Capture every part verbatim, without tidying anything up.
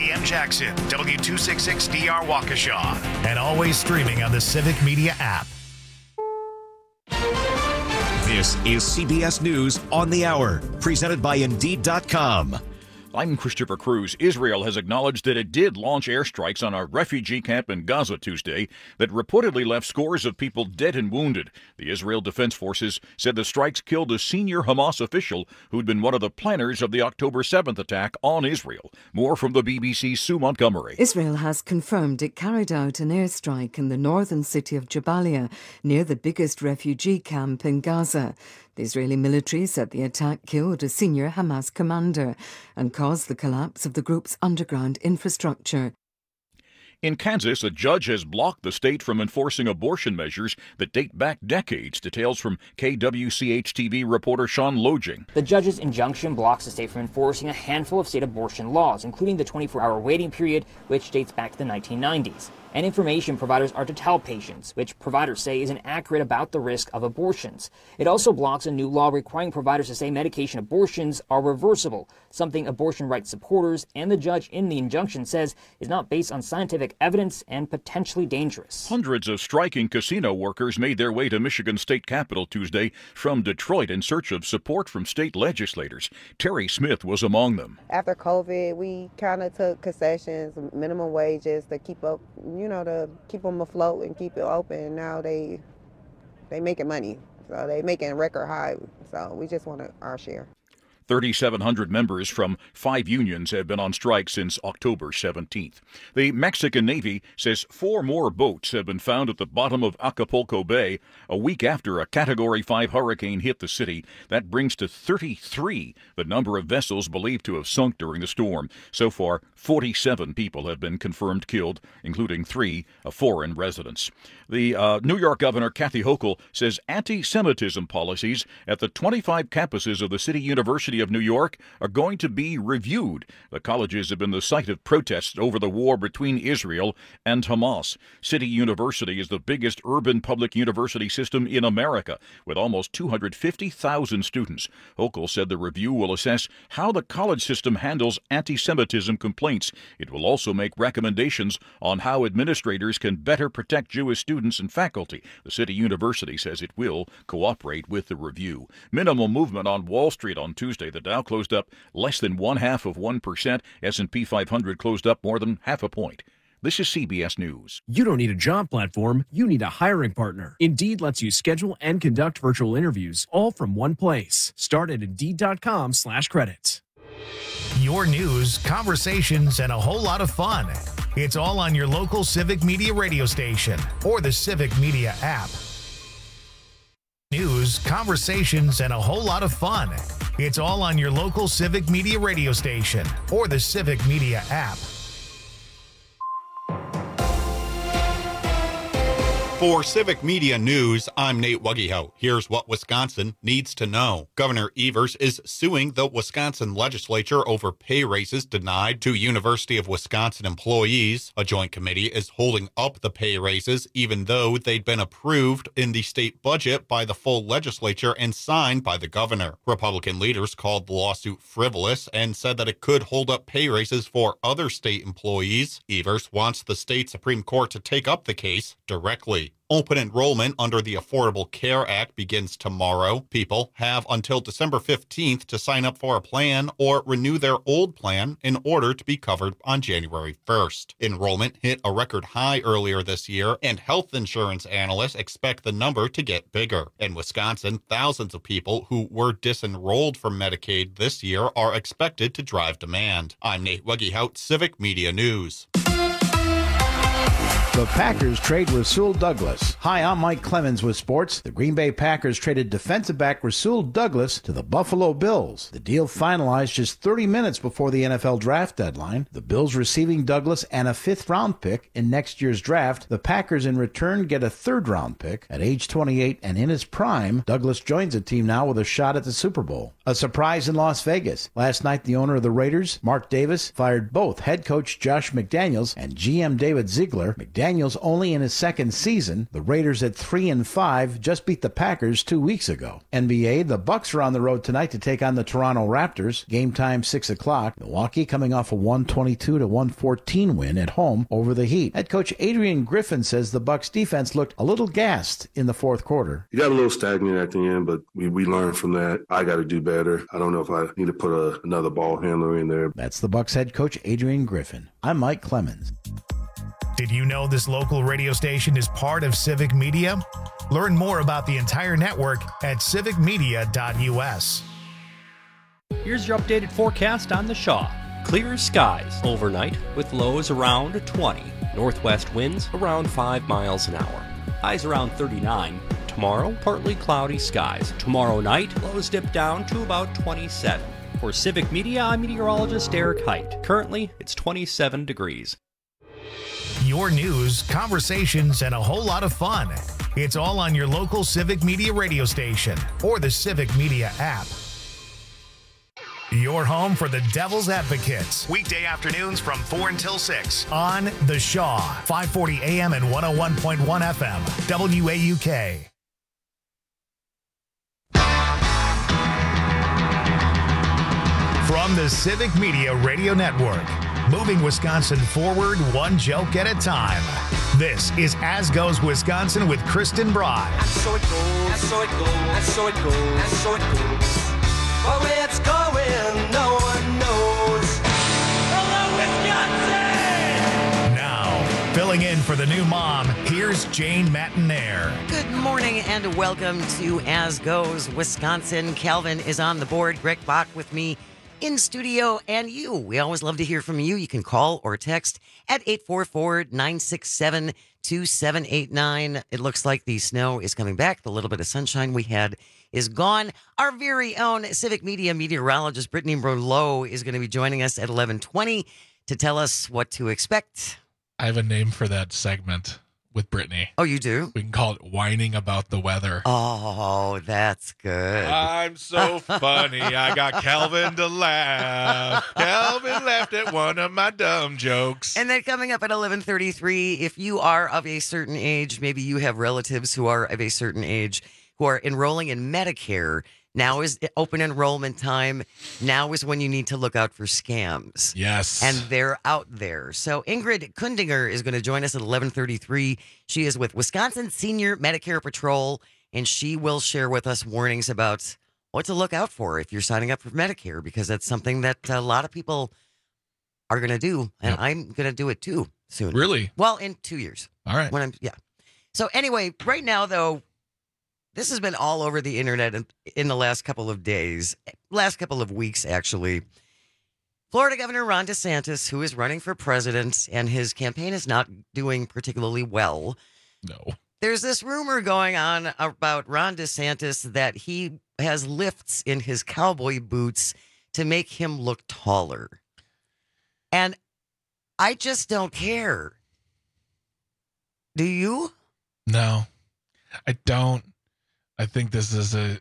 A M Jackson, W two sixty-six D R Waukesha, and always streaming on the Civic Media app. This is C B S News on the Hour, presented by Indeed dot com. I'm Christopher Cruz. Israel has acknowledged that it did launch airstrikes on a refugee camp in Gaza Tuesday that reportedly left scores of people dead and wounded. The Israel Defense Forces said the strikes killed a senior Hamas official who'd been one of the planners of the October seventh attack on Israel. More from the B B C's Sue Montgomery. Israel has confirmed it carried out an airstrike in the northern city of Jabalia, near the biggest refugee camp in Gaza. The Israeli military said the attack killed a senior Hamas commander and caused the collapse of the group's underground infrastructure. In Kansas, a judge has blocked the state from enforcing abortion measures that date back decades. Details from K W C H T V reporter Sean Lojing. The judge's injunction blocks the state from enforcing a handful of state abortion laws, including the twenty-four hour waiting period, which dates back to the nineteen nineties. And information providers are to tell patients, which providers say is inaccurate about the risk of abortions. It also blocks a new law requiring providers to say medication abortions are reversible, something abortion rights supporters and the judge in the injunction says is not based on scientific evidence and potentially dangerous. Hundreds of striking casino workers made their way to Michigan State Capitol Tuesday from Detroit in search of support from state legislators. Terry Smith was among them. After COVID, we kind of took concessions, minimum wages to keep up, you know, to keep them afloat and keep it open. Now they they making money, so they making record high. So we just want our share. thirty-seven hundred members from five unions have been on strike since October seventeenth. The Mexican Navy says four more boats have been found at the bottom of Acapulco Bay a week after a Category five hurricane hit the city. That brings to thirty-three the number of vessels believed to have sunk during the storm. So far, forty-seven people have been confirmed killed, including three foreign residents. The uh, New York Governor Kathy Hochul says anti-Semitism policies at the twenty-five campuses of the City University of New York are going to be reviewed. The colleges have been the site of protests over the war between Israel and Hamas. City University is the biggest urban public university system in America, with almost two hundred fifty thousand students. Hochul said the review will assess how the college system handles anti-Semitism complaints. It will also make recommendations on how administrators can better protect Jewish students and faculty. The City University says it will cooperate with the review. Minimal movement on Wall Street on Tuesday. The Dow closed up less than one half of one percent. S and P five hundred closed up more than half a point. This is C B S News. You don't need a job platform. You need a hiring partner. Indeed lets you schedule and conduct virtual interviews all from one place. Start at Indeed.com slash credits. Your news, conversations, and a whole lot of fun. It's all on your local Civic Media radio station or the Civic Media app. News, conversations, and a whole lot of fun. It's all on your local Civic Media radio station or the Civic Media app. For Civic Media News, I'm Nate Wuggehout. Here's what Wisconsin needs to know. Governor Evers is suing the Wisconsin legislature over pay raises denied to University of Wisconsin employees. A joint committee is holding up the pay raises, even though they'd been approved in the state budget by the full legislature and signed by the governor. Republican leaders called the lawsuit frivolous and said that it could hold up pay raises for other state employees. Evers wants the state Supreme Court to take up the case directly. Open enrollment under the Affordable Care Act begins tomorrow. People have until December fifteenth to sign up for a plan or renew their old plan in order to be covered on January first. Enrollment hit a record high earlier this year, and health insurance analysts expect the number to get bigger. In Wisconsin, thousands of people who were disenrolled from Medicaid this year are expected to drive demand. I'm Nate Wuggehout, Civic Media News. The Packers trade Rasul Douglas. Hi, I'm Mike Clemens with sports. The Green Bay Packers traded defensive back Rasul Douglas to the Buffalo Bills. The deal finalized just thirty minutes before the N F L draft deadline. The Bills receiving Douglas and a fifth-round pick in next year's draft. The Packers in return get a third-round pick. At age twenty-eight and in his prime, Douglas joins the team now with a shot at the Super Bowl. A surprise in Las Vegas. Last night, the owner of the Raiders, Mark Davis, fired both head coach Josh McDaniels and G M David Ziegler. McDaniels Daniels only in his second season. The Raiders at three and five just beat the Packers two weeks ago. N B A, the Bucks are on the road tonight to take on the Toronto Raptors. Game time six o'clock. Milwaukee coming off a one twenty-two to one fourteen win at home over the Heat. Head coach Adrian Griffin says the Bucks defense looked a little gassed in the fourth quarter. You got a little stagnant at the end, but we, we learned from that. I got to do better. I don't know if I need to put a, another ball handler in there. That's the Bucks head coach Adrian Griffin. I'm Mike Clemens. Did you know this local radio station is part of Civic Media? Learn more about the entire network at civic media dot u s. Here's your updated forecast on the Shaw. Clear skies overnight with lows around twenty. Northwest winds around five miles an hour. Highs around thirty-nine. Tomorrow, partly cloudy skies. Tomorrow night, lows dip down to about twenty-seven. For Civic Media, I'm meteorologist Eric Height. Currently, it's twenty-seven degrees. Your news, conversations, and a whole lot of fun. It's all on your local Civic Media radio station or the Civic Media app. Your home for the Devil's Advocates. Weekday afternoons from four until six on The Shaw, five forty A M and one oh one point one F M, W A U K. From the Civic Media Radio Network, moving Wisconsin forward one joke at a time. This is As Goes Wisconsin with Kristen Broad. And so it goes, and so it goes, and so it goes, and so it goes. But where it's going, no one knows. Hello, Wisconsin! Now, filling in for the new mom, here's Jane Matinaire. Good morning and welcome to As Goes Wisconsin. Calvin is on the board. Greg Bach with me in studio, and you. We always love to hear from you. You can call or text at eight four four, nine six seven, two seven eight nine. It looks like the snow is coming back. The little bit of sunshine we had is gone. Our very own Civic Media meteorologist Brittany Merlot is going to be joining us at eleven twenty to tell us what to expect. I have a name for that segment with Brittany. Oh, you do? We can call it Whining About the Weather. Oh, that's good. I'm so funny. I got Calvin to laugh. Calvin laughed at one of my dumb jokes. And then coming up at eleven thirty-three, if you are of a certain age, maybe you have relatives who are of a certain age who are enrolling in Medicare, now is open enrollment time. Now is when you need to look out for scams. Yes. And they're out there. So Ingrid Kundinger is going to join us at eleven thirty-three. She is with Wisconsin Senior Medicare Patrol, and she will share with us warnings about what to look out for if you're signing up for Medicare, because that's something that a lot of people are going to do, and yep. I'm going to do it too soon. Really? Well, in two years. All right. When I'm yeah. So anyway, right now though, this has been all over the internet in, in the last couple of days, last couple of weeks, actually. Florida Governor Ron DeSantis, who is running for president, and his campaign is not doing particularly well. No. There's this rumor going on about Ron DeSantis that he has lifts in his cowboy boots to make him look taller. And I just don't care. Do you? No, I don't. I think this is a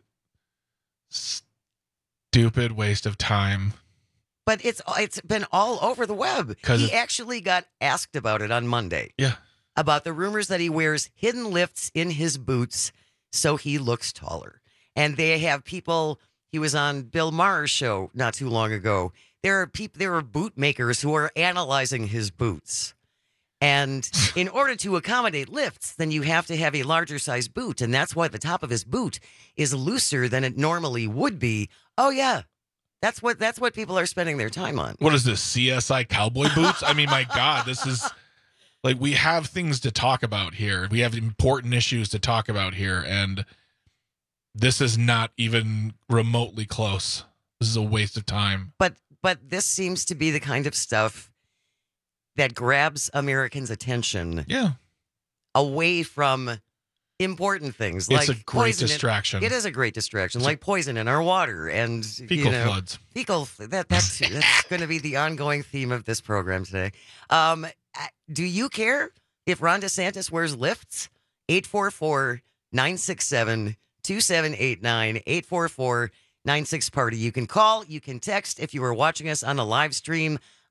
stupid waste of time. But it's it's been all over the web. He actually got asked about it on Monday. Yeah. About the rumors that he wears hidden lifts in his boots so he looks taller. And they have people, he was on Bill Maher's show not too long ago. There are people, there are boot makers who are analyzing his boots. And in order to accommodate lifts, then you have to have a larger size boot. And that's why the top of his boot is looser than it normally would be. Oh, yeah. That's what that's what people are spending their time on. What is this, C S I cowboy boots? I mean, my God, this is like, we have things to talk about here. We have important issues to talk about here. And this is not even remotely close. This is a waste of time. But but this seems to be the kind of stuff that grabs Americans' attention yeah. away from important things. It's like a great poison distraction. In, it is a great distraction, it's like a, poison in our water and fecal you know, floods. Fecal. That that's that's going to be the ongoing theme of this program today. Um, do you care if Ron DeSantis wears lifts? eight four four, nine six seven, two seven eight nine, eight four four, nine six party. You can call, you can text if you are watching us on the live stream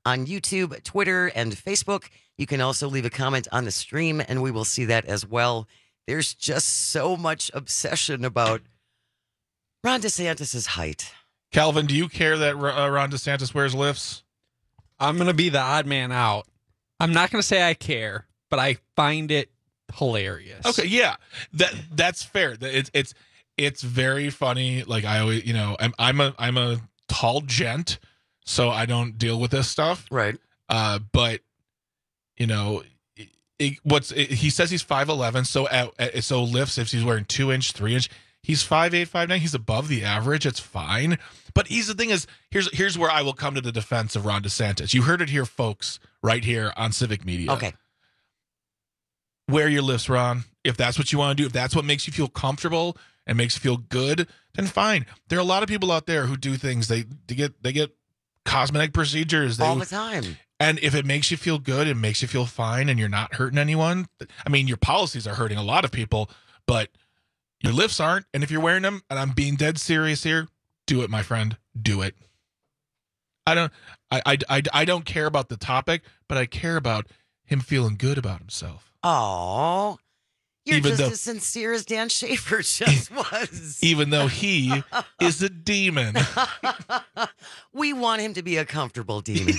on YouTube, Twitter, and Facebook. You can also leave a comment on the stream, and we will see that as well. There's just so much obsession about Ron DeSantis' height. Calvin, do you care that uh, Ron DeSantis wears lifts? I'm going to be the odd man out. I'm not going to say I care, but I find it hilarious. Okay, yeah, that that's fair. It's it's it's very funny. Like I always, you know, I'm I'm a I'm a tall gent, so I don't deal with this stuff. Right. Uh, but you know, it, it, what's it, he says he's five eleven. So at, at, so lifts if he's wearing two inch, three inch. He's five eight, five nine. He's above the average. It's fine. But he's the thing is, here's here's where I will come to the defense of Ron DeSantis. You heard it here, folks, right here on Civic Media. Okay. Wear your lifts, Ron. If that's what you want to do, if that's what makes you feel comfortable and makes you feel good, then fine. There are a lot of people out there who do things. They, they get they get cosmetic procedures they, all the time. And if it makes you feel good, it makes you feel fine, and you're not hurting anyone. I mean, your policies are hurting a lot of people, but your lifts aren't. And if you're wearing them, and I'm being dead serious here, do it, my friend. Do it. I don't I, I, I, I don't care about the topic, but I care about him feeling good about himself. Oh, you're Even just though- as sincere as Dan Schaefer just was. Even though he is a demon. We want him to be a comfortable demon.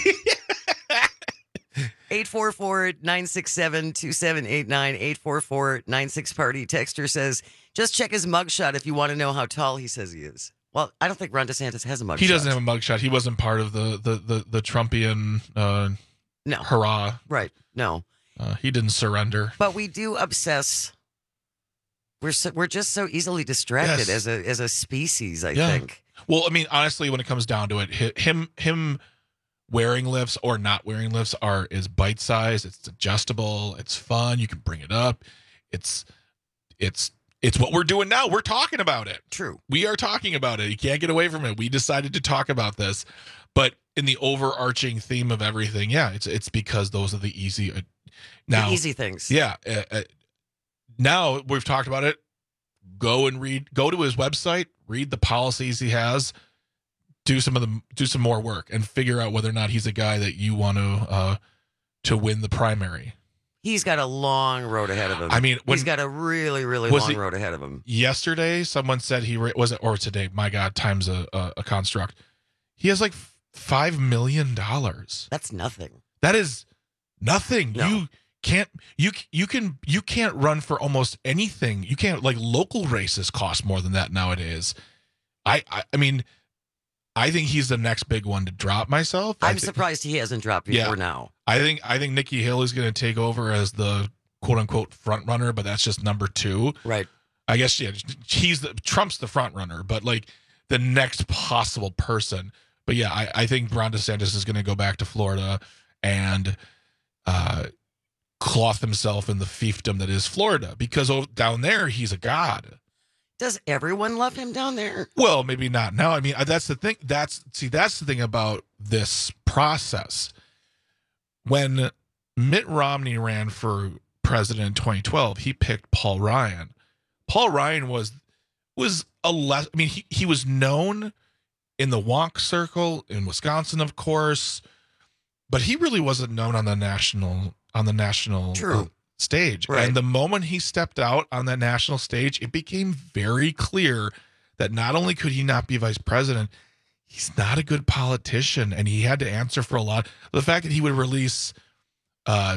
eight four four, nine six seven, two seven eight nine, eight four four, nine six party. Texter says, just check his mugshot if you want to know how tall he says he is. Well, I don't think Ron DeSantis has a mugshot. He doesn't have a mugshot. He wasn't part of the the the, the Trumpian uh, no. hurrah. Right. No. Uh, he didn't surrender. But we do obsess. We're so, we're just so easily distracted Yes. as a as a species, I Yeah. think. Well, I mean, honestly, when it comes down to it, hi- him him wearing lifts or not wearing lifts are is bite size. It's adjustable. It's fun. You can bring it up. It's it's it's what we're doing now. We're talking about it. True. We are talking about it. You can't get away from it. We decided to talk about this, but in the overarching theme of everything, yeah, it's it's because those are the easy. Uh, now, The easy things. Yeah. Uh, uh, now we've talked about it. Go and read. Go to his website. Read the policies he has. Do some of the do some more work and figure out whether or not he's a guy that you want to uh, to win the primary. He's got a long road ahead of him. I mean, when- he's got a really, really Was long he- road ahead of him. Yesterday, someone said he ra- was it or today. My God, time's a, a, a construct. He has like five million dollars. That's nothing. That is nothing. No. You can't you you can you can't run for almost anything. You can't like local races cost more than that nowadays. I I, I mean, I think he's the next big one to drop. Myself, I I'm thi- surprised he hasn't dropped before Yeah. now. I think I think Nikki Haley is going to take over as the quote unquote front runner, but that's just number two. Right. I guess yeah, he's the Trump's the front runner, but like the next possible person. But yeah, I, I think Ron DeSantis is going to go back to Florida and uh, cloth himself in the fiefdom that is Florida, because over, down there he's a god. Does everyone love him down there? Well, maybe not now. I mean, that's the thing. That's see, that's the thing about this process. When Mitt Romney ran for president in twenty twelve, he picked Paul Ryan. Paul Ryan was was a less. I mean, he he was known in the wonk circle in Wisconsin, of course, but he really wasn't known on the national on the national True. uh, stage. Right. And the moment he stepped out on that national stage, it became very clear that not only could he not be vice president, he's not a good politician, and he had to answer for a lot. The fact that he would release uh,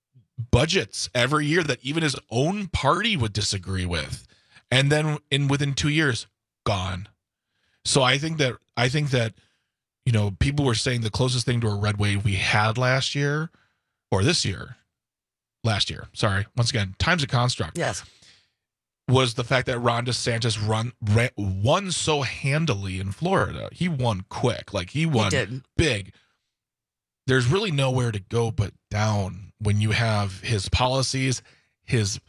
budgets every year that even his own party would disagree with, and then in within two years, gone. So I think that I think that you know people were saying the closest thing to a red wave we had last year, or this year, last year. Sorry, once again, time's a construct. Yes. Was the fact that Ron DeSantis run ran, won so handily in Florida. He won quick, like he won did. big. There's really nowhere to go but down when you have his policies, his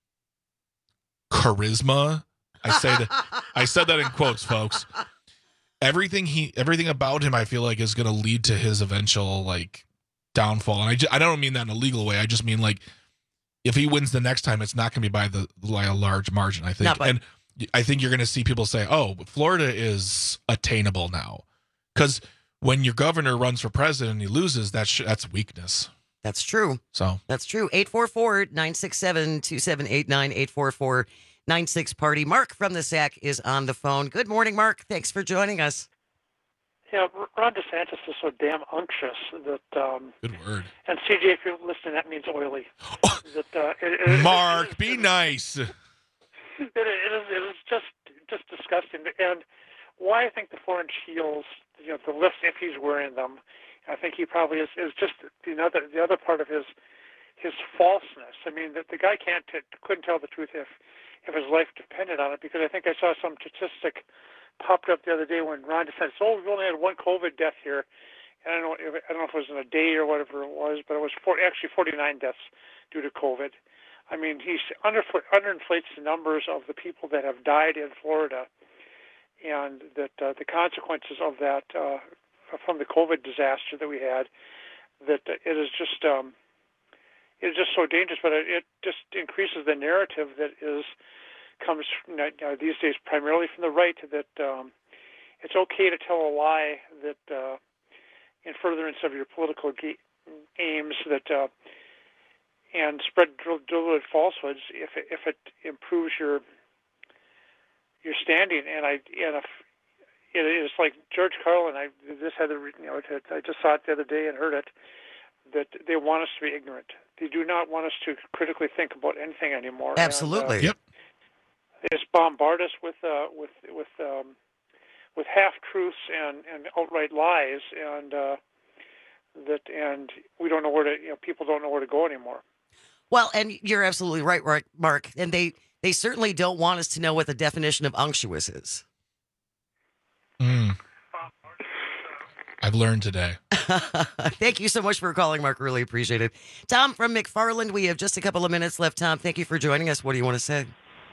charisma. I say that I said that in quotes, folks. Everything he, everything about him, I feel like is going to lead to his eventual like downfall. And I, just, I don't mean that in a legal way. I just mean like if he wins the next time, it's not going to be by the like a large margin. I think, Not by- and I think you're going to see people say, "Oh, Florida is attainable now," because when your governor runs for president and he loses, that's sh- that's weakness. That's true. So that's true. eight four four, nine six seven, two seven eight nine, eight four four, nine six party. Mark from the S A C is on the phone. Good morning, Mark. Thanks for joining us. Yeah, Ron DeSantis is so damn unctuous that. Um, Good word. And C J, if you're listening, that means oily. that, uh, it, it, Mark, it, it, be it, nice. It, it is. It is just just disgusting. And why I think the four-inch heels, you know, the lifts, if he's wearing them, I think he probably is. Is just the other the other part of his his falseness. I mean, the, the guy can't t- couldn't tell the truth if if his life depended on it. Because I think I saw some statistic popped up the other day when Ron DeSantis, oh, we've only had one COVID death here. And I don't know if, I don't know if it was in a day or whatever it was, but it was four, actually forty-nine deaths due to COVID. I mean, he's under underinflates the numbers of the people that have died in Florida, and that uh, the consequences of that uh, from the COVID disaster that we had, that it is just um, it is just so dangerous. But it, it just increases the narrative that is comes from, uh, these days primarily from the right, that um, it's okay to tell a lie that uh, in furtherance of your political ga- aims, that uh, and spread deliberate falsehoods if it, if it improves your your standing. And I and if it is like George Carlin, I this had the you know I just saw it the other day and heard it, that they want us to be ignorant. They do not want us to critically think about anything anymore. Absolutely. And, uh, yep. They just bombard us with uh, with with um, with half truths and, and outright lies, and uh, that and we don't know where to. You know, people don't know where to go anymore. Well, and you're absolutely right, Mark. And they they certainly don't want us to know what the definition of unctuous is. Mm. I've learned today. Thank you so much for calling, Mark. Really appreciate it. Tom from McFarland, we have just a couple of minutes left. Tom, thank you for joining us. What do you want to say?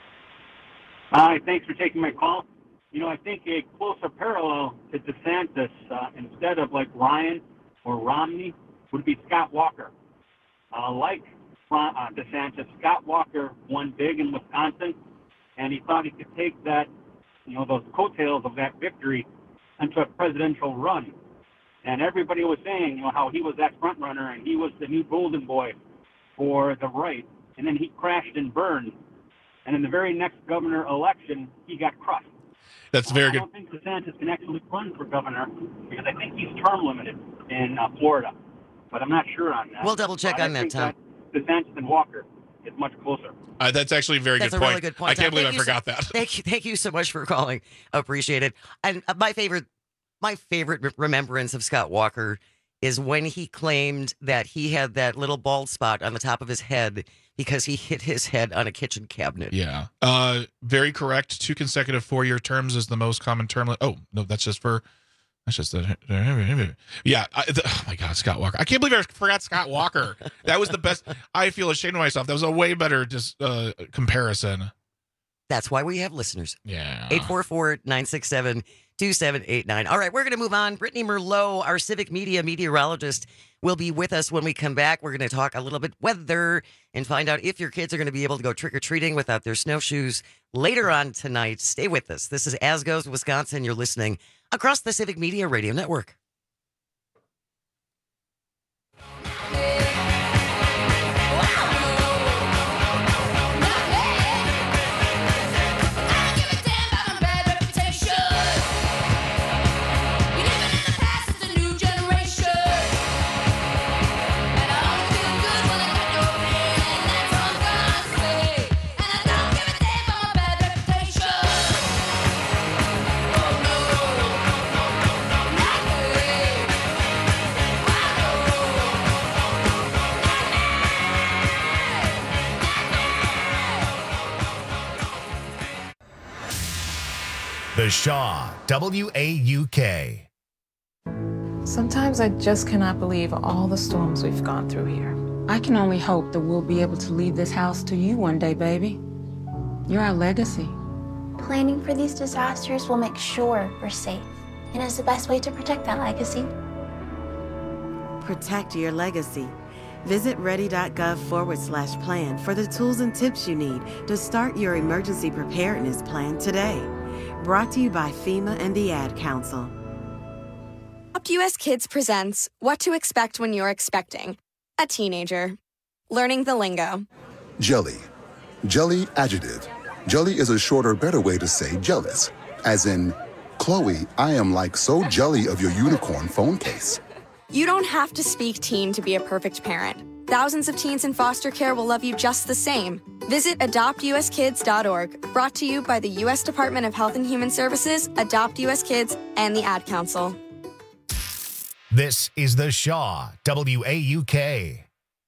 Hi, thanks for taking my call. You know, I think a closer parallel to DeSantis, uh, instead of like Ryan or Romney, would be Scott Walker. Uh, like uh, DeSantis, Scott Walker won big in Wisconsin, and he thought he could take that, you know, those coattails of that victory into a presidential run. And everybody was saying, you know, how he was that front runner and he was the new golden boy for the right. And then he crashed and burned. And in the very next governor election, he got crushed. That's very uh, good. I don't think DeSantis can actually run for governor because I think he's term limited in uh, Florida. But I'm not sure on that. We'll double check but on I that, think Tom. That DeSantis and Walker is much closer. Uh, that's actually a very That's good a point. really good point. I can't Tom. believe Thank I you forgot so, that. Thank you, thank you so much for calling. Appreciate it. And uh, my favorite, my favorite remembrance of Scott Walker is when he claimed that he had that little bald spot on the top of his head because he hit his head on a kitchen cabinet. Yeah. Uh, very correct. Two consecutive four-year terms is the most common term. Oh, no, that's just for, that's just the, yeah. I, the, oh my God, Scott Walker. I can't believe I forgot Scott Walker. That was the best. I feel ashamed of myself. That was a way better just uh, comparison. That's why we have listeners. Yeah. eight four four, nine six seven, two seven eight nine. All right, we're going to move on. Brittany Merlot, our civic media meteorologist, will be with us when we come back. We're going to talk a little bit weather and find out if your kids are going to be able to go trick-or-treating without their snowshoes later on tonight. Stay with us. This is As Goes Wisconsin. You're listening across the Civic Media Radio Network. The Shaw, W A U K. Sometimes I just cannot believe all the storms we've gone through here. I can only hope that we'll be able to leave this house to you one day, baby. You're our legacy. Planning for these disasters will make sure we're safe, and is the best way to protect that legacy. Protect your legacy. Visit ready.gov forward slash plan for the tools and tips you need to start your emergency preparedness plan today. Brought to you by FEMA and the Ad Council. Adopt U S Kids presents What to Expect When You're Expecting a Teenager. Learning the lingo. Jelly. Jelly adjective. Jelly is a shorter, better way to say jealous. As in, Chloe, I am like so jelly of your unicorn phone case. You don't have to speak teen to be a perfect parent. Thousands of teens in foster care will love you just the same. Visit adopt u s kids dot org, brought to you by the U S Department of Health and Human Services, Adopt U S Kids, and the Ad Council. This is The Shaw, W A U K.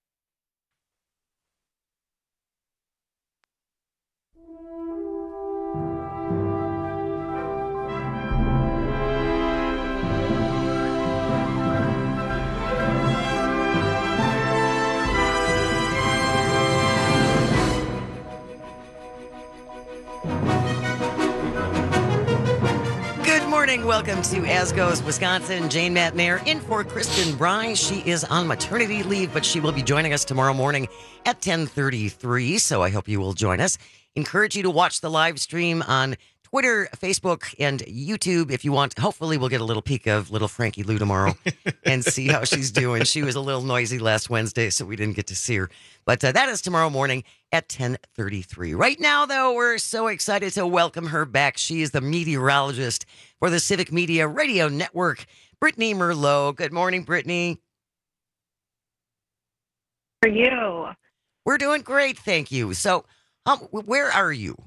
Good morning. Welcome to As Goes Wisconsin. Jane Matnair in for Kristen Bry. She is on maternity leave, but she will be joining us tomorrow morning at ten thirty-three, so I hope you will join us. Encourage you to watch the live stream on Twitter, Facebook, and YouTube if you want. Hopefully we'll get a little peek of little Frankie Lou tomorrow and see how she's doing. She was a little noisy last Wednesday, so we didn't get to see her. But uh, that is tomorrow morning at ten thirty-three. Right now, though, we're so excited to welcome her back. She is the meteorologist for the Civic Media Radio Network, Brittany Merlot. Good morning, Brittany. How are you? We're doing great, thank you. So, um, where are you?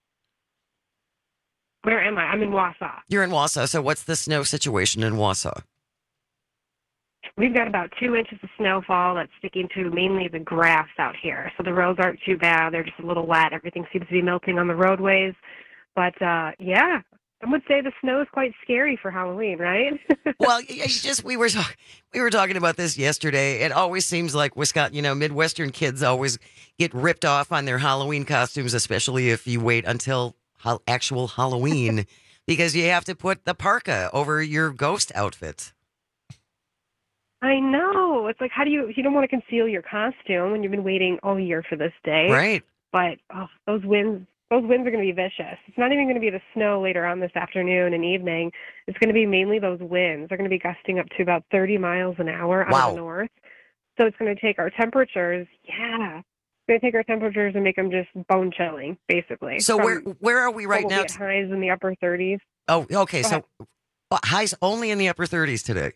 Where am I? I'm in Wausau. You're in Wausau. So what's the snow situation in Wausau? We've got about two inches of snowfall that's sticking to mainly the grass out here. So the roads aren't too bad. They're just a little wet. Everything seems to be melting on the roadways. But, uh, yeah, I would say the snow is quite scary for Halloween, right? Well, it's just we were talk- we were talking about this yesterday. It always seems like Wisconsin, you know, Midwestern kids always get ripped off on their Halloween costumes, especially if you wait until ho- actual Halloween, because you have to put the parka over your ghost outfit. I know. It's like, how do you, you don't want to conceal your costume when you've been waiting all year for this day. Right. But oh, those winds, those winds are going to be vicious. It's not even going to be the snow later on this afternoon and evening. It's going to be mainly those winds. They're going to be gusting up to about thirty miles an hour out Wow. of the north. So it's going to take our temperatures, yeah, it's going to take our temperatures and make them just bone chilling, basically. So From where where are we right what will now? be at highs in the upper thirties. Oh, okay. Go So uh, highs only in the upper thirties today.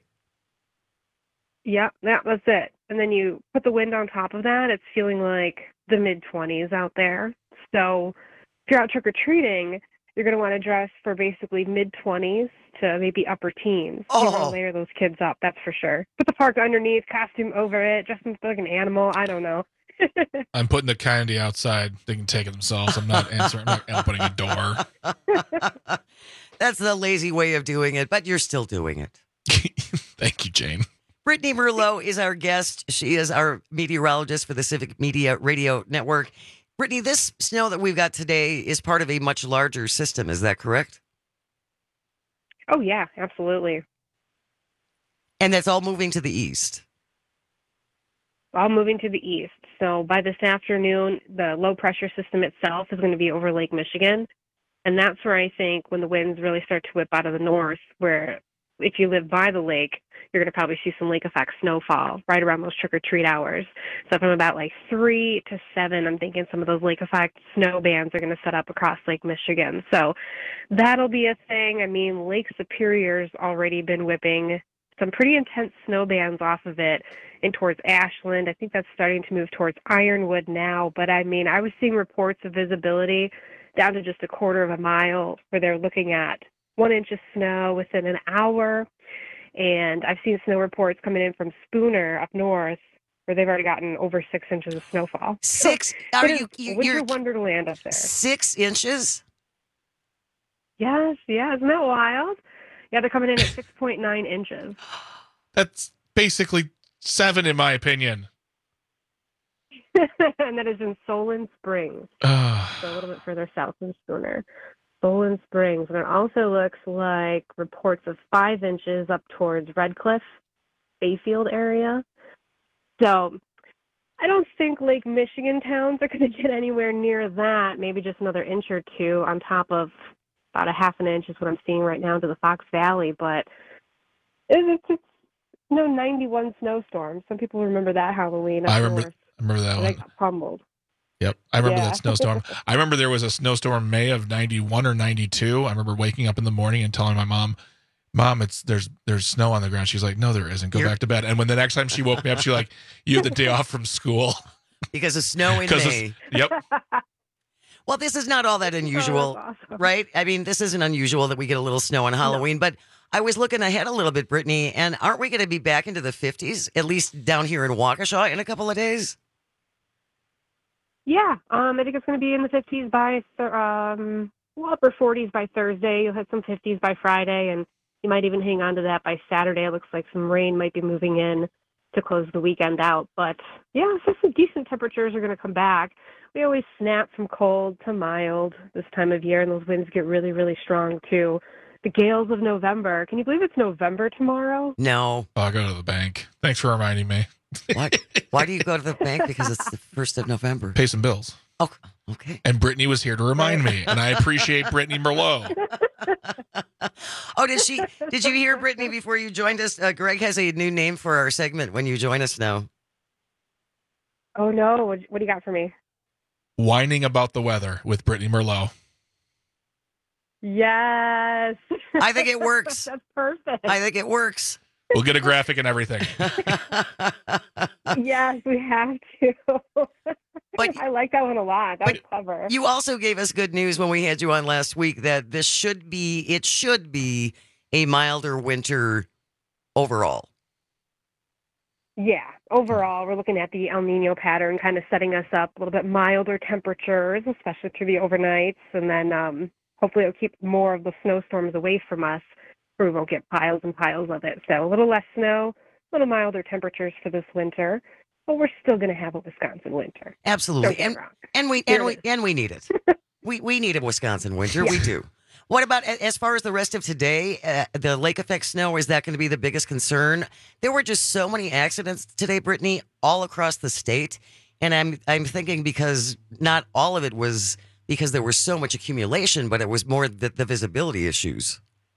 Yeah, that, that's it. And then you put the wind on top of that, it's feeling like the mid-twenties out there. So if you're out trick-or-treating, you're going to want to dress for basically mid-twenties to maybe upper teens. Oh. You want to layer those kids up, that's for sure. Put the parka underneath, costume over it, dress them like an animal, I don't know. I'm putting the candy outside. They can take it themselves. I'm not answering. I'm not opening a door. That's the lazy way of doing it, but you're still doing it. Thank you, Jane. Brittany Merlot is our guest. She is our meteorologist for the Civic Media Radio Network. Brittany, this snow that we've got today is part of a much larger system. Is that correct? Oh, yeah, absolutely. And that's all moving to the east. All moving to the east. So by this afternoon, the low pressure system itself is going to be over Lake Michigan. And that's where I think when the winds really start to whip out of the north, where if you live by the lake, you're going to probably see some lake effect snowfall right around those trick-or-treat hours. So from about like three to seven, I'm thinking some of those lake effect snow bands are going to set up across Lake Michigan. So that'll be a thing. I mean, Lake Superior's already been whipping some pretty intense snow bands off of it and towards Ashland. I think that's starting to move towards Ironwood now. But I mean, I was seeing reports of visibility down to just a quarter of a mile where they're looking at one inch of snow within an hour. And I've seen snow reports coming in from Spooner up north where they've already gotten over six inches of snowfall. Six? So Are it you, is you winter you're wonderland up there. Six inches? Yes, yeah. Isn't that wild? Yeah, they're coming in at six point nine inches. That's basically seven, in my opinion. And that is in Solon Springs. So a little bit further south than Spooner. Solon Springs. And it also looks like reports of five inches up towards Red Cliff, Bayfield area. So I don't think Lake Michigan towns are going to get anywhere near that. Maybe just another inch or two on top of about a half an inch is what I'm seeing right now to the Fox Valley. But It's, it's no ninety-one snowstorm. Some people remember that Halloween. I remember. I remember that I one. got pummeled. Yep, I remember Yeah. that snowstorm. I remember there was a snowstorm May of ninety-one or ninety-two. I remember waking up in the morning and telling my mom, "Mom, it's there's there's snow on the ground." She's like, "No, there isn't. Go You're- back to bed." And when the next time she woke me up, she's like, "You have the day off from school." Because of snow in 'Cause May. it's- Yep. Well, this is not all that unusual, Oh, that's awesome. right? I mean, this isn't unusual that we get a little snow on Halloween, but I was looking ahead a little bit, Brittany, and aren't we going to be back into the fifties, at least down here in Waukesha, in a couple of days? Yeah, um, I think it's going to be in the fifties by th- um, well, upper forties by Thursday. You'll have some fifties by Friday, and you might even hang on to that by Saturday. It looks like some rain might be moving in to close the weekend out. But yeah, so some decent temperatures are going to come back. We always snap from cold to mild this time of year, and those winds get really, really strong too. The gales of November. Can you believe it's November tomorrow? No. Oh, I'll go to the bank. Thanks for reminding me. Why, why do you go to the bank? Because it's the first of November. Pay some bills. Oh, okay. And Brittany was here to remind me, and I appreciate Brittany Merlot. Oh, did she? Did you hear, Brittany, before you joined us? Uh, Greg has a new name for our segment when you join us now. Oh no! What, what do you got for me? Whining about the weather with Brittany Merlot. Yes. I think it works. That's perfect. I think it works. We'll get a graphic and everything. Yes, we have to. But I like that one a lot. That's clever. You also gave us good news when we had you on last week that this should be, it should be a milder winter overall. Yeah, overall, we're looking at the El Nino pattern kind of setting us up a little bit milder temperatures, especially through the overnights. And then um, hopefully it'll keep more of the snowstorms away from us, where we won't get piles and piles of it. So a little less snow, a little milder temperatures for this winter. But we're still going to have a Wisconsin winter. Absolutely. Don't get And, me wrong. and we Here and it we is. and we need it. we we need a Wisconsin winter. We Yeah. do. What about a- as far as the rest of today? Uh, the lake effect snow, is that going to be the biggest concern? There were just so many accidents today, Brittany, all across the state, and I'm I'm thinking because not all of it was because there was so much accumulation, but it was more the, the visibility issues.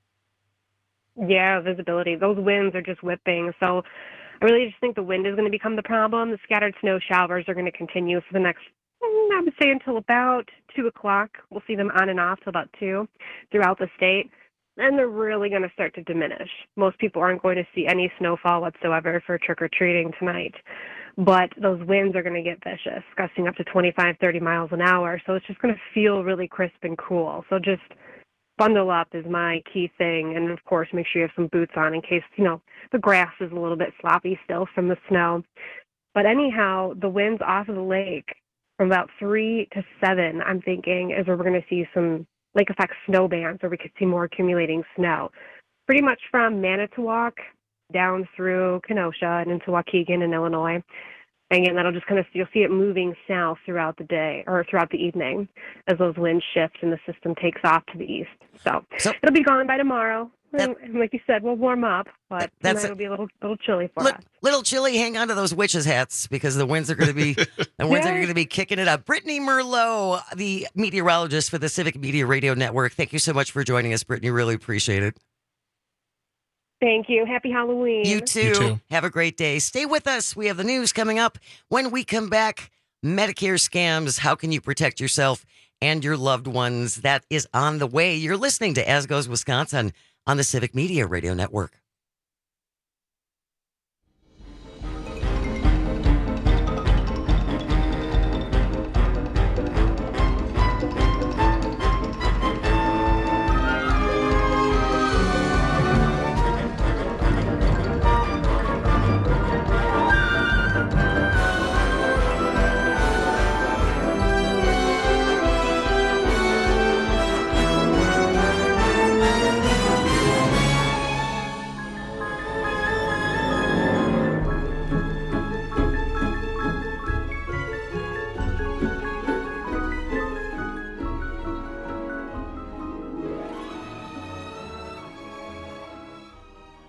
Yeah, visibility. Those winds are just whipping. So I really just think the wind is going to become the problem. The scattered snow showers are going to continue for the next, mm, I would say, until about two o'clock. We'll see them on and off till about two throughout the state. And they're really going to start to diminish. Most people aren't going to see any snowfall whatsoever for trick-or-treating tonight. But those winds are going to get vicious, gusting up to twenty-five, thirty miles an hour. So it's just going to feel really crisp and cool. So just bundle up is my key thing. And, of course, make sure you have some boots on in case, you know, the grass is a little bit sloppy still from the snow. But anyhow, the winds off of the lake from about three to seven, I'm thinking, is where we're going to see some lake effect snow bands where we could see more accumulating snow. Pretty much from Manitowoc down through Kenosha and into Waukegan in Illinois. And again, that'll just kind of, you'll see it moving south throughout the day or throughout the evening as those winds shift and the system takes off to the east. So, So- it'll be gone by tomorrow. That- and like you said, we'll warm up, but That's tonight a- will be a little little chilly for Li- us. little chilly, hang on to those witches' hats because the winds are going to be the winds are Yeah. going to be kicking it up. Brittany Merlot, the meteorologist for the Civic Media Radio Network. Thank you so much for joining us, Brittany. Really appreciate it. Thank you. Happy Halloween. You too. You too. Have a great day. Stay with us. We have the news coming up. When we come back, Medicare scams. How can you protect yourself and your loved ones? That is on the way. You're listening to As Goes Wisconsin on the Civic Media Radio Network.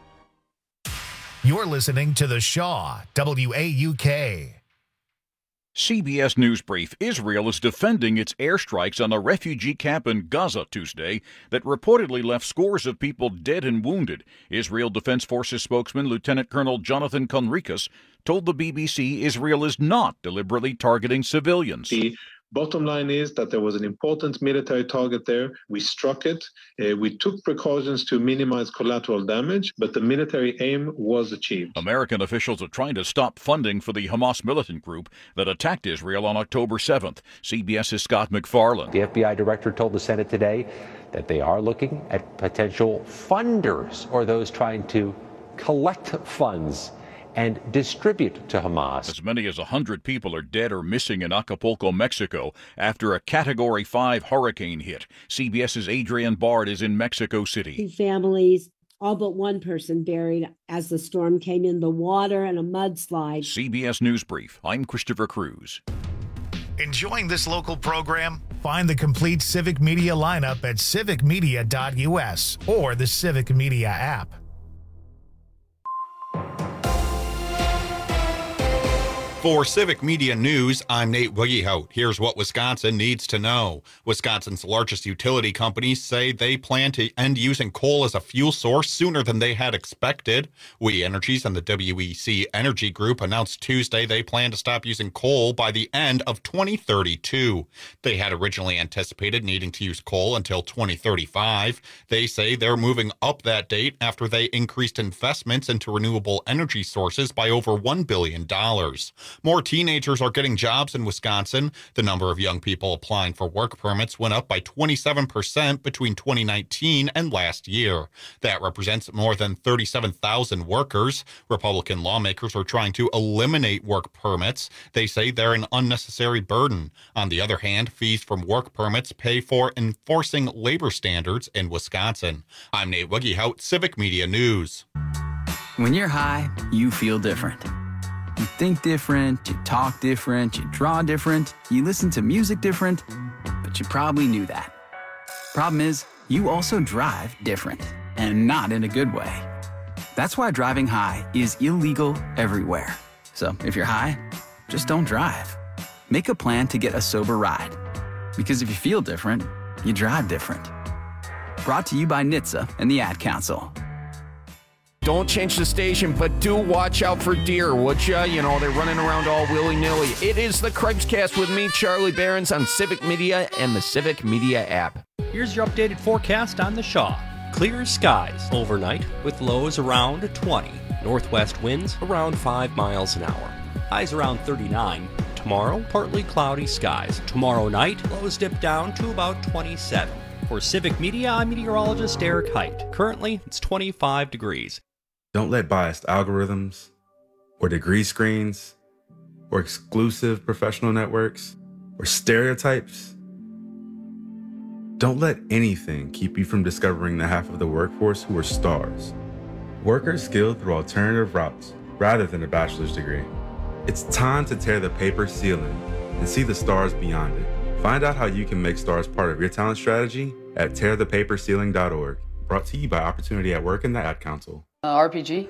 You're listening to The Shaw, W A U K. C B S News Brief. Israel is defending its airstrikes on a refugee camp in Gaza Tuesday that reportedly left scores of people dead and wounded. Israel Defense Forces spokesman Lieutenant Colonel Jonathan Conricus told the B B C Israel is not deliberately targeting civilians. The bottom line is that there was an important military target there. We struck it. Uh, we took precautions to minimize collateral damage, but the military aim was achieved. American officials are trying to stop funding for the Hamas militant group that attacked Israel on October seventh. CBS's Scott McFarland. The F B I director told the Senate today that they are looking at potential funders or those trying to collect funds and distribute to Hamas. As many as one hundred people are dead or missing in Acapulco, Mexico, after a Category five hurricane hit. CBS's Adrienne Bard is in Mexico City. Two families, all but one person buried as the storm came in, the water and a mudslide. C B S News Brief. I'm Christopher Cruz. Enjoying this local program? Find the complete Civic Media lineup at civic media dot u s or the Civic Media app. For Civic Media News, I'm Nate Wiggyhout. Here's what Wisconsin needs to know. Wisconsin's largest utility companies say they plan to end using coal as a fuel source sooner than they had expected. We Energies and the W E C Energy Group announced Tuesday they plan to stop using coal by the end of twenty thirty-two. They had originally anticipated needing to use coal until twenty thirty-five. They say they're moving up that date after they increased investments into renewable energy sources by over one billion dollars. More teenagers are getting jobs in Wisconsin. The number of young people applying for work permits went up by twenty-seven percent between twenty nineteen and last year. That represents more than thirty-seven thousand workers. Republican lawmakers are trying to eliminate work permits. They say they're an unnecessary burden. On the other hand, fees from work permits pay for enforcing labor standards in Wisconsin. I'm Nate Wiggyhout, Civic Media News. When you're high, you feel different. You think different, you talk different, you draw different, you listen to music different, but you probably knew that. Problem is, you also drive different, and not in a good way. That's why driving high is illegal everywhere. So if you're high, just don't drive. Make a plan to get a sober ride. Because if you feel different, you drive different. Brought to you by N H T S A and the Ad Council. Don't change the station, but do watch out for deer, would ya? You know, they're running around all willy-nilly. It is the Craig's Cast with me, Charlie Barons, on Civic Media and the Civic Media app. Here's your updated forecast on the Shaw. Clear skies overnight with lows around twenty. Northwest winds around five miles an hour. Highs around thirty-nine. Tomorrow, partly cloudy skies. Tomorrow night, lows dip down to about twenty-seven. For Civic Media, I'm meteorologist Eric Height. Currently, it's twenty-five degrees. Don't let biased algorithms or degree screens or exclusive professional networks or stereotypes, don't let anything keep you from discovering the half of the workforce who are stars. Workers skilled through alternative routes rather than a bachelor's degree. It's time to tear the paper ceiling and see the stars beyond it. Find out how you can make stars part of your talent strategy at tear the paper ceiling dot org. Brought to you by Opportunity at Work and the Ad Council. Uh, R P G.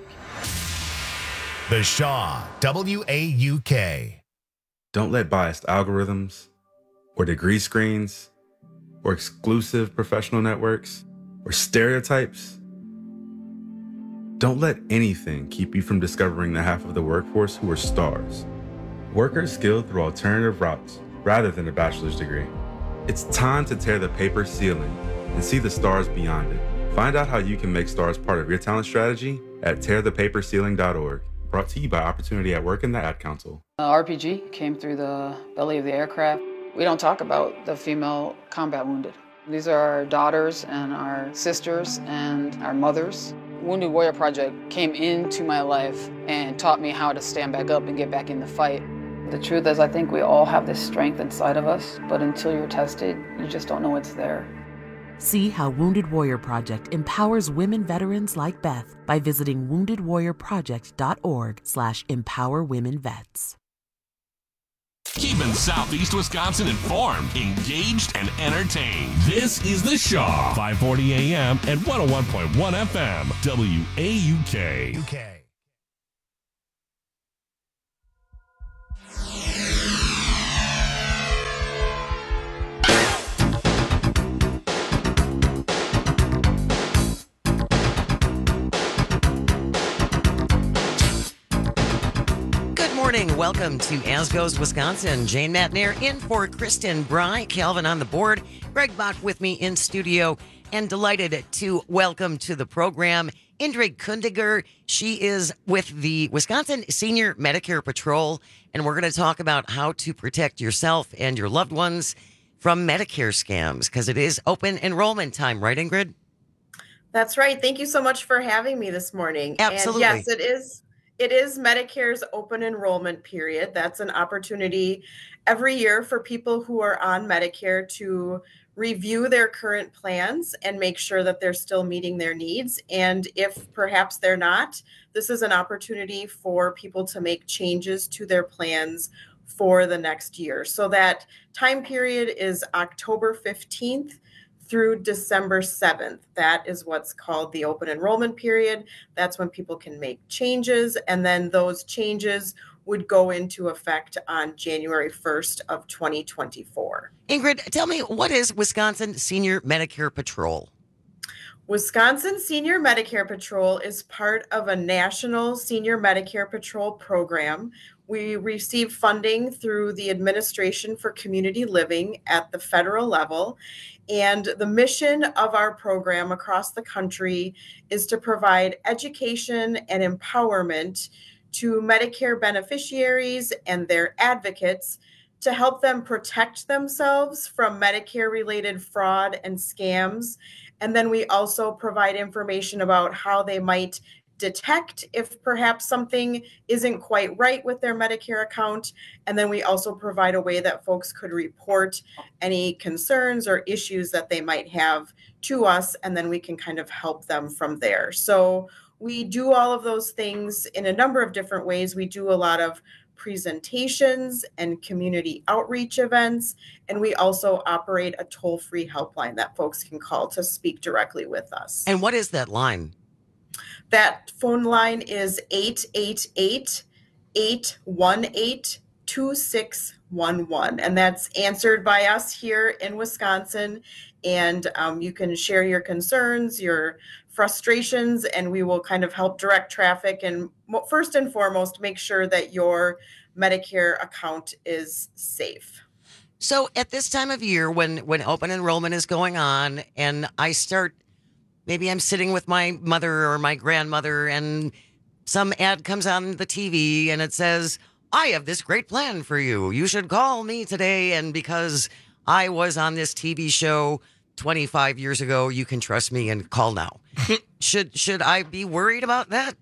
The Shaw, W A U K. Don't let biased algorithms or degree screens or exclusive professional networks or stereotypes, don't let anything keep you from discovering the half of the workforce who are stars. Workers skilled through alternative routes rather than a bachelor's degree. It's time to tear the paper ceiling and see the stars beyond it. Find out how you can make stars part of your talent strategy at tear the paper ceiling dot org. Brought to you by Opportunity at Work and the Ad Council. Uh, R P G came through the belly of the aircraft. We don't talk about the female combat wounded. These are our daughters and our sisters and our mothers. Wounded Warrior Project came into my life and taught me how to stand back up and get back in the fight. The truth is, I think we all have this strength inside of us, but until you're tested, you just don't know it's there. See how Wounded Warrior Project empowers women veterans like Beth by visiting wounded warrior project dot org slash empower women vets. Keeping Southeast Wisconsin informed, engaged, and entertained. This is The Shaw, five forty A M and one oh one point one F M, W A U K. U K. morning. Welcome to As Goes Wisconsin. Jane Matnair in for Kristen Bry. Calvin on the board. Greg Bach with me in studio. And delighted to welcome to the program Ingrid Kundiger. She is with the Wisconsin Senior Medicare Patrol. And we're going to talk about how to protect yourself and your loved ones from Medicare scams, because it is open enrollment time, right, Ingrid? That's right. Thank you so much for having me this morning. Absolutely. And yes, it is. It is Medicare's open enrollment period. That's an opportunity every year for people who are on Medicare to review their current plans and make sure that they're still meeting their needs. And if perhaps they're not, this is an opportunity for people to make changes to their plans for the next year. So that time period is October fifteenth through December seventh. That is what's called the open enrollment period. That's when people can make changes, and then those changes would go into effect on January first of twenty twenty-four. Ingrid, tell me, what is Wisconsin Senior Medicare Patrol? Wisconsin Senior Medicare Patrol is part of a national Senior Medicare Patrol program. We receive funding through the Administration for Community Living at the federal level. And the mission of our program across the country is to provide education and empowerment to Medicare beneficiaries and their advocates to help them protect themselves from Medicare-related fraud and scams. And then we also provide information about how they might detect if perhaps something isn't quite right with their Medicare account. And then we also provide a way that folks could report any concerns or issues that they might have to us, and then we can kind of help them from there. So we do all of those things in a number of different ways. We do a lot of presentations and community outreach events, and we also operate a toll-free helpline that folks can call to speak directly with us. And what is that line? That phone line is eight eight eight, eight one eight, two six one one, and that's answered by us here in Wisconsin. And um, you can share your concerns, your frustrations, and we will kind of help direct traffic and first and foremost, make sure that your Medicare account is safe. So at this time of year, when, when open enrollment is going on, and I start, maybe I'm sitting with my mother or my grandmother, and some ad comes on the T V and it says, I have this great plan for you. You should call me today. And because I was on this T V show twenty-five years ago, you can trust me and call now. should should I be worried about that?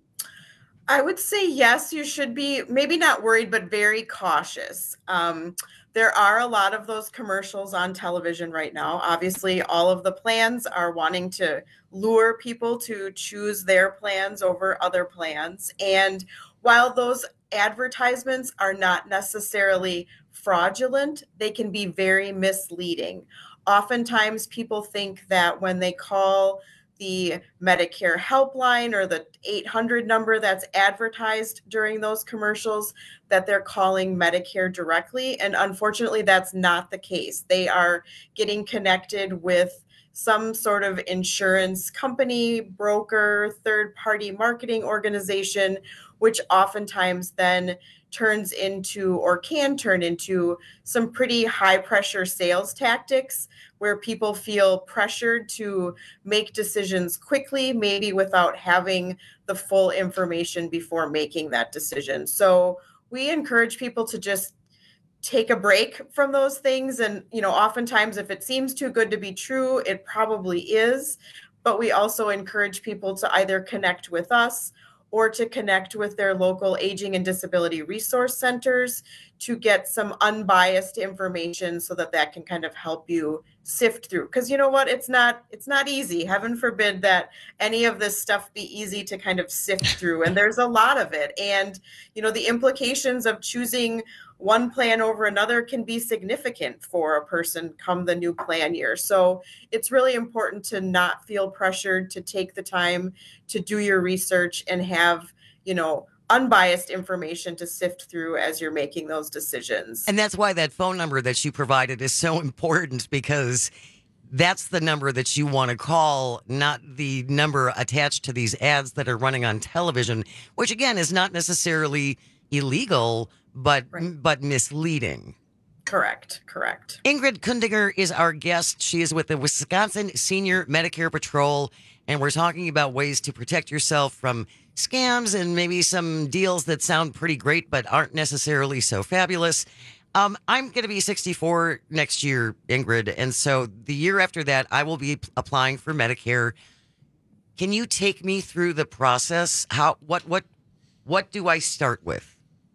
I would say yes, you should be maybe not worried, but very cautious. Um, there are a lot of those commercials on television right now. Obviously, all of the plans are wanting to lure people to choose their plans over other plans. And while those advertisements are not necessarily fraudulent, they can be very misleading. Oftentimes, people think that when they call the Medicare helpline or the eight hundred number that's advertised during those commercials, that they're calling Medicare directly. And unfortunately, that's not the case. They are getting connected with some sort of insurance company, broker, third-party marketing organization, which oftentimes then turns into or can turn into some pretty high-pressure sales tactics where people feel pressured to make decisions quickly, maybe without having the full information before making that decision. So we encourage people to just take a break from those things. And, you know, oftentimes if it seems too good to be true, it probably is. But we also encourage people to either connect with us or to connect with their local aging and disability resource centers to get some unbiased information so that that can kind of help you sift through. Because you know what, it's not it's not easy. Heaven forbid that any of this stuff be easy to kind of sift through. And there's a lot of it. And, you know, the implications of choosing one plan over another can be significant for a person come the new plan year. So it's really important to not feel pressured, to take the time to do your research and have, you know, unbiased information to sift through as you're making those decisions. And that's why that phone number that you provided is so important, because that's the number that you want to call, not the number attached to these ads that are running on television, which again is not necessarily illegal, but Right. but misleading. Correct, correct. Ingrid Kundinger is our guest. She is with the Wisconsin Senior Medicare Patrol, and we're talking about ways to protect yourself from scams and maybe some deals that sound pretty great but aren't necessarily so fabulous. Um, I'm going to be sixty-four next year, Ingrid, and so the year after that, I will be p- applying for Medicare. Can you take me through the process? How what what what do I start with?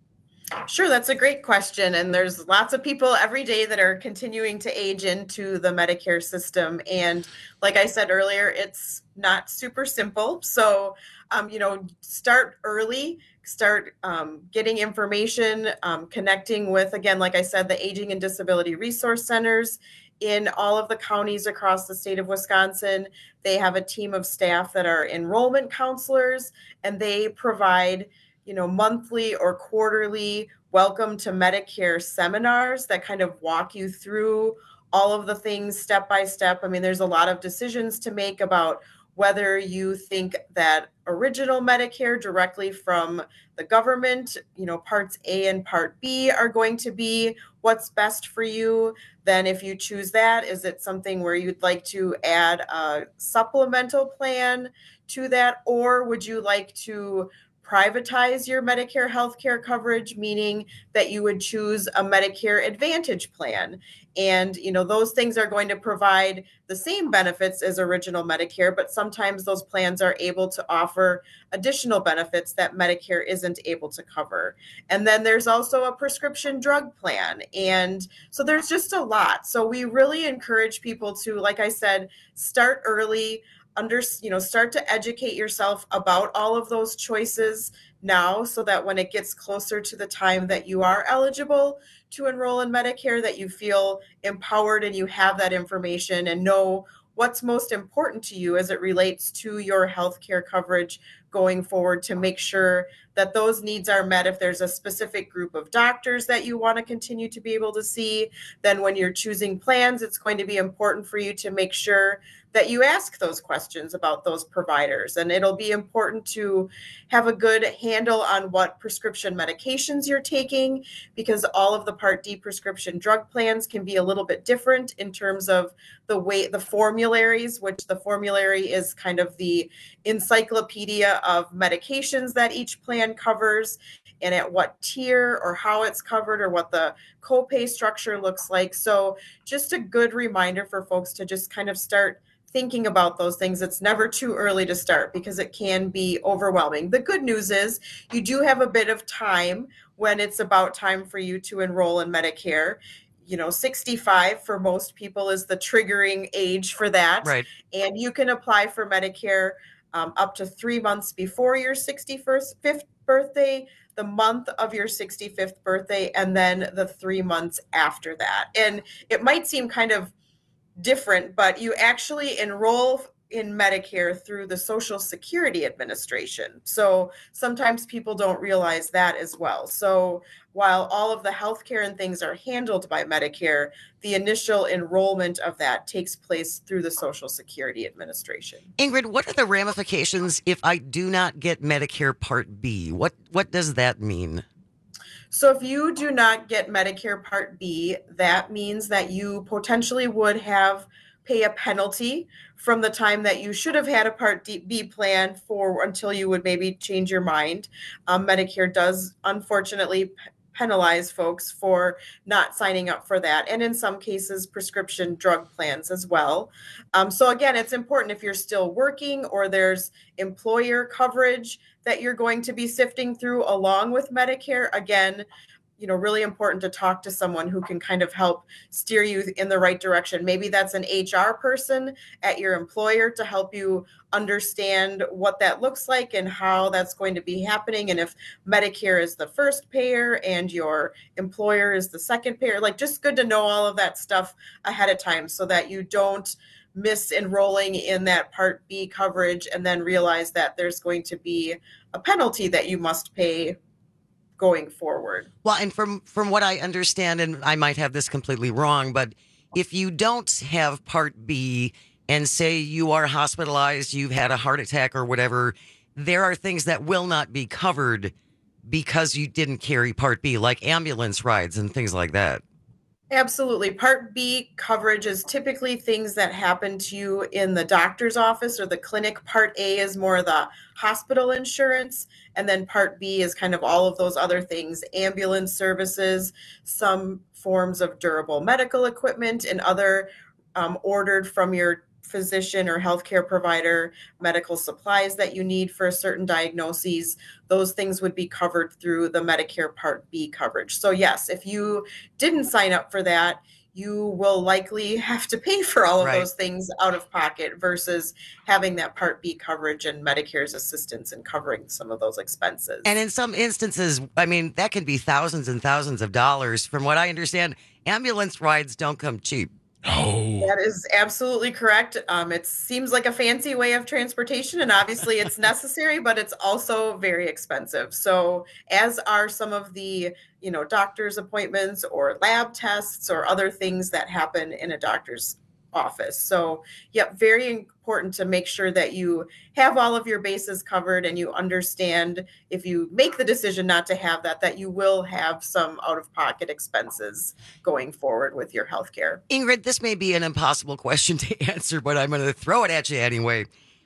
Sure, that's a great question. And there's lots of people every day that are continuing to age into the Medicare system. And like I said earlier, it's not super simple. So, um, you know, start early, start um, getting information, um, connecting with, again, like I said, the Aging and Disability Resource Centers in all of the counties across the state of Wisconsin. They have a team of staff that are enrollment counselors, and they provide you know, monthly or quarterly welcome to Medicare seminars that kind of walk you through all of the things step by step. I mean, there's a lot of decisions to make about whether you think that original Medicare directly from the government, you know, parts A and part B are going to be what's best for you. Then if you choose that, is it something where you'd like to add a supplemental plan to that? Or would you like to privatize your Medicare healthcare coverage, meaning that you would choose a Medicare Advantage plan? And, you know, those things are going to provide the same benefits as original Medicare, but sometimes those plans are able to offer additional benefits that Medicare isn't able to cover. And then there's also a prescription drug plan. And so there's just a lot. So we really encourage people to, like I said, start early, under, you know, start to educate yourself about all of those choices now, so that when it gets closer to the time that you are eligible to enroll in Medicare, that you feel empowered and you have that information and know what's most important to you as it relates to your healthcare coverage going forward, to make sure that those needs are met. If there's a specific group of doctors that you want to continue to be able to see, then when you're choosing plans, it's going to be important for you to make sure that you ask those questions about those providers. And it'll be important to have a good handle on what prescription medications you're taking, because all of the Part D prescription drug plans can be a little bit different in terms of the way the formularies, which the formulary is kind of the encyclopedia of medications that each plan covers, and at what tier or how it's covered or what the copay structure looks like. So just a good reminder for folks to just kind of start thinking about those things. It's never too early to start because it can be overwhelming. The good news is you do have a bit of time when it's about time for you to enroll in Medicare. You know, sixty-five for most people is the triggering age for that. Right. And you can apply for Medicare um, up to three months before your sixty-first, fifth birthday, the month of your sixty-fifth birthday, and then the three months after that. And it might seem kind of different, but you actually enroll in Medicare through the Social Security Administration. So sometimes people don't realize that as well. So while all of the healthcare and things are handled by Medicare, the initial enrollment of that takes place through the Social Security Administration. Ingrid, what are the ramifications if I do not get Medicare Part B? What what does that mean? So if you do not get Medicare Part B, that means that you potentially would have pay a penalty from the time that you should have had a Part D, B plan for until you would maybe change your mind. Um, Medicare does unfortunately p- penalize folks for not signing up for that, and in some cases prescription drug plans as well. Um, so again, it's important if you're still working or there's employer coverage that you're going to be sifting through along with Medicare. Again, you know, really important to talk to someone who can kind of help steer you in the right direction. Maybe that's an H R person at your employer to help you understand what that looks like and how that's going to be happening. And if Medicare is the first payer and your employer is the second payer, like just good to know all of that stuff ahead of time so that you don't miss enrolling in that Part B coverage and then realize that there's going to be a penalty that you must pay going forward. Well, and from from what I understand, and I might have this completely wrong, but if you don't have Part B and say you are hospitalized, you've had a heart attack or whatever, there are things that will not be covered because you didn't carry Part B, like ambulance rides and things like that. Absolutely. Part B coverage is typically things that happen to you in the doctor's office or the clinic. Part A is more the hospital insurance. And then Part B is kind of all of those other things, ambulance services, some forms of durable medical equipment, and other um, ordered from your physician or healthcare provider, medical supplies that you need for certain diagnoses. Those things would be covered through the Medicare Part B coverage. So yes, if you didn't sign up for that, you will likely have to pay for all of Right. those things out of pocket versus having that Part B coverage and Medicare's assistance in covering some of those expenses. And in some instances, I mean, that can be thousands and thousands of dollars. From what I understand, ambulance rides don't come cheap. Oh, That is absolutely correct. Um, it seems like a fancy way of transportation, and obviously it's necessary, but it's also very expensive. So, as are some of the, you know, doctor's appointments or lab tests or other things that happen in a doctor's office. So, yep, very important to make sure that you have all of your bases covered and you understand if you make the decision not to have that, that you will have some out-of-pocket expenses going forward with your healthcare. Ingrid, this may be an impossible question to answer, but I'm going to throw it at you anyway.